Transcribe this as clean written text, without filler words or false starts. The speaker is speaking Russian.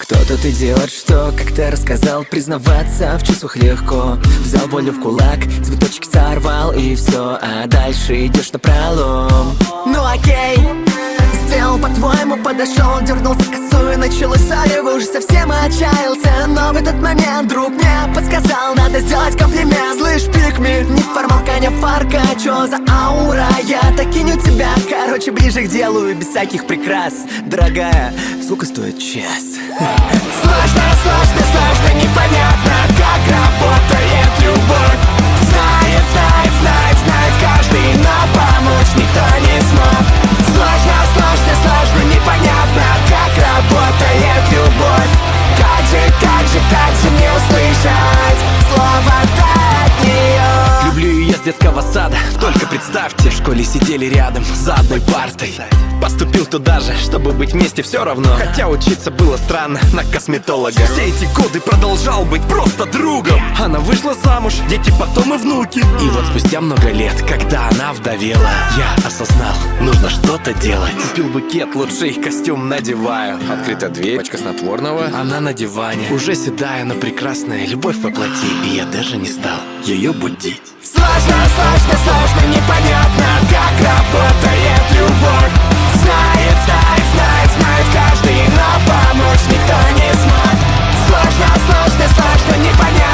Кто тот идиот, что как-то рассказал, признаваться в чувствах легко. Взял волю в кулак, цветочки сорвал и все, а дальше идешь напролом. Ну окей, сделал по-твоему, подошел, дернул за косу и началось салево. Уже совсем отчаялся, но в этот момент друг мне подсказал, надо сделать комплимент. Слышь, пикми, не формалка, не фарка, чё за аура? Я докиню тебя, короче, ближе к делу и без всяких прикрас. Дорогая, сколько стоит час? Сложно, сложно, сложно, непонятно, как работает любовь. Знает, знает, знает, знает каждый, но помочь никто не смог. Сложно, сложно, сложно, непонятно, как работает любовь. Как же не услышать слово-то от нее? Люблю ее с детского сада, только представьте, в школе сидели рядом за одной партой. Поступил туда же, чтобы быть вместе все равно, хотя учиться было странно на косметолога. Все эти годы продолжал быть просто другом. Она вышла замуж, дети, потом и внуки. И вот спустя много лет, когда она вдовела, я осознал, нужно что-то делать. Купил букет, лучший костюм надеваю. Открыта дверь, пачка снотворного, она на диване, уже седая, но прекрасная, любовь воплоти. И я даже не стал ее будить. Сложно, сложно, сложно, непонятно, как работает любовь. Знает, знает, знает, знает каждый, но помочь никто не смог. Сложно, сложно, сложно, непонятно.